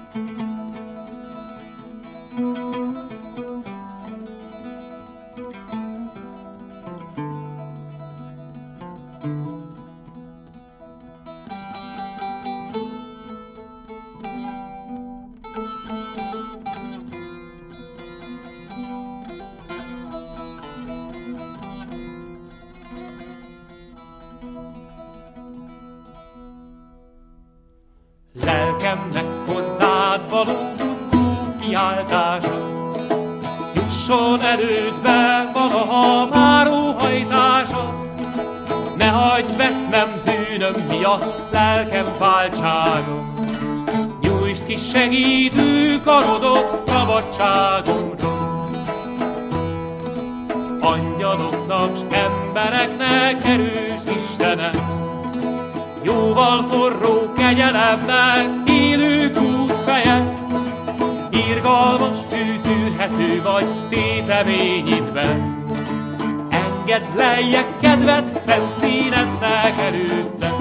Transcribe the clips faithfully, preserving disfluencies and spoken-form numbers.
Lelkemnek hozzád való buzgó kiáltása, jusson elődbe valaha már óhajtása. Ne hagyd vesznem bűnöm miatt lelkem váltsága, nyújtsd ki segítő karodot szabadságomra. Angyaloknak s embereknek erős Istenek, jóval forró kegyelemnek élő kútfeje, irgalmas, tűtűrhető vagy téteményidben. Engedd lejjek kedved szent színednek előtte.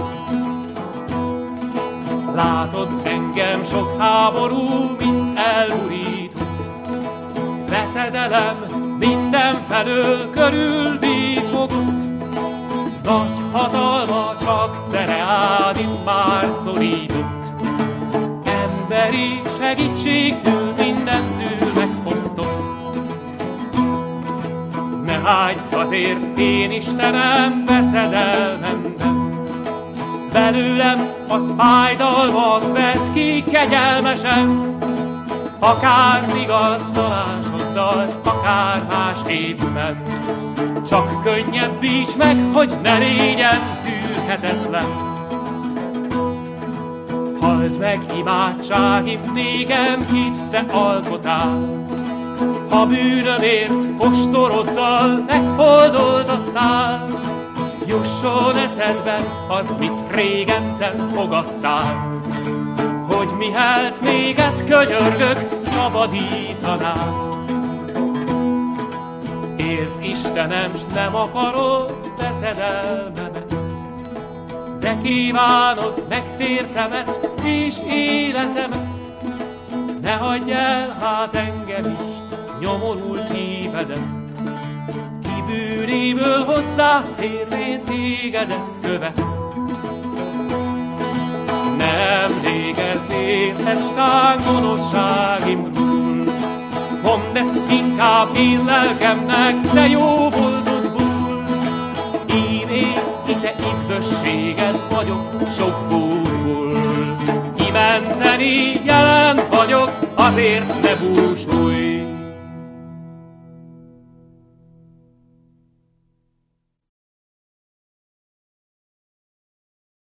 Látod engem sok háború, mint elburított, veszedelem mindenfelől körülbífogott. Nagy hatalma csak tereád itt már szorított, emberi segítségtől mindentől megfosztott. Ne hagyd azért én Istenem veszedelmemben, belőlem az fájdalmat vedd ki kegyelmesen. Akár vigasztalásoddal, akár másképpen, csak könnyebbíts meg, hogy ne légyen tűrhetetlen. Halld meg imádságim nékem, kit te alkotál, ha bűnömért ostoroddal megholdoltattál. Jusson eszedbe az, mit régen te fogadtál, hogy mihelyt néget könyörgök, szabadítanál. Élsz Istenem, s nem akarod veszedelmemet, de kívánod megtértemet és életemet. Ne hagyj el hát engem is, nyomorult hívedet, ki bűnéből hozzá térvén tégedet követ. Nem végezzél ezután gonoszságimról, mondd ezt inkább én lelkemnek, de jó boldogból. Én én ite üdvösséged vagyok sok búrból, kimenteni jelen vagyok, azért ne búrj.